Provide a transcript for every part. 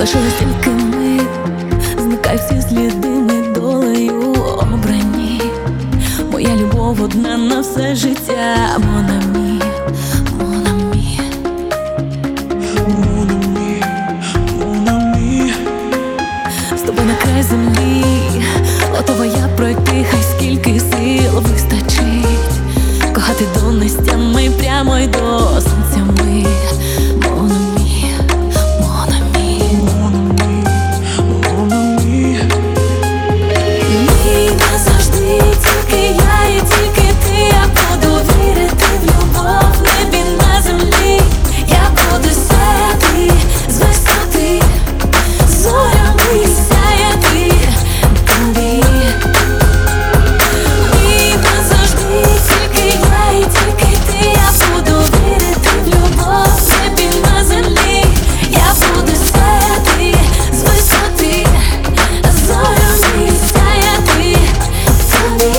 Лишилось тільки ми, зникай всі сліди, ми долею обрані. Моя любов одна на все життя. Mon ami, mon ami, mon ami, mon ami. з тобою на край землі, готова я пройти, хай скільки сил вистачить. Кохати до нестями, прямо й до сонця ми. Mon ami, mon ami, Mon ami, mon ami. Мій назавжди, тільки я і тільки ти. Я буду вірити в любов, в небі на землі. Я буду сяяти з висоти, зорями сяяти тобі. Мій назавжди, тільки я і тільки ти. Я буду вірити в любов, в небі на землі. Я буду сяяти з висоти, зорями сяяти тобі.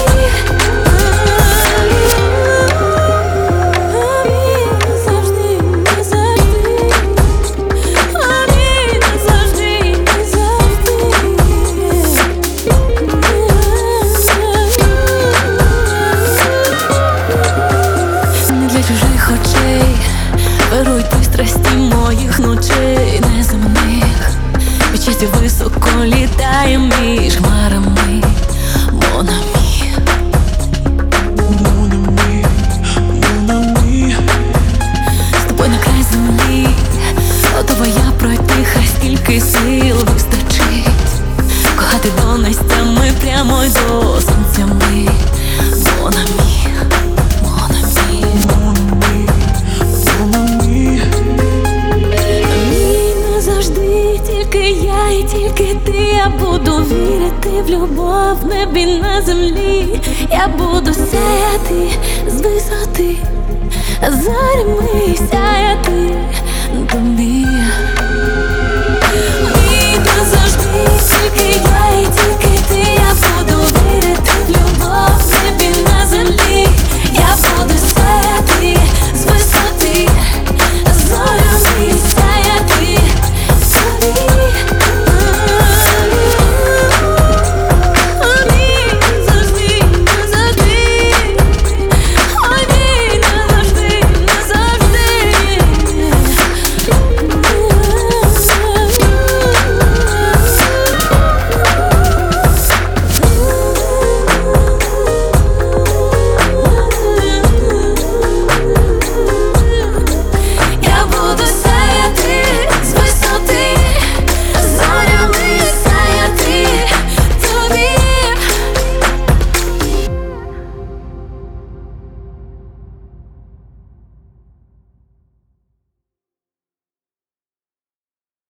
Завжди, назавжди, назавжди, не для чужих очей вирують пристрасті моїх ночей неземних. Відчасті високо літає між хмарами. Mon ami, Mon ami, mon ami. з тобою на край землі, готова я пройти, хай скільки сил вистачить. Кохати до нестями, прямо й до сонця ми. Mon ami, mon ami, Mon ami, mon ami. мій назавжди, тільки я і тільки ти. Я буду вірити в любов, в небі на землі. Я буду сяяти з висоти, зорями сяяти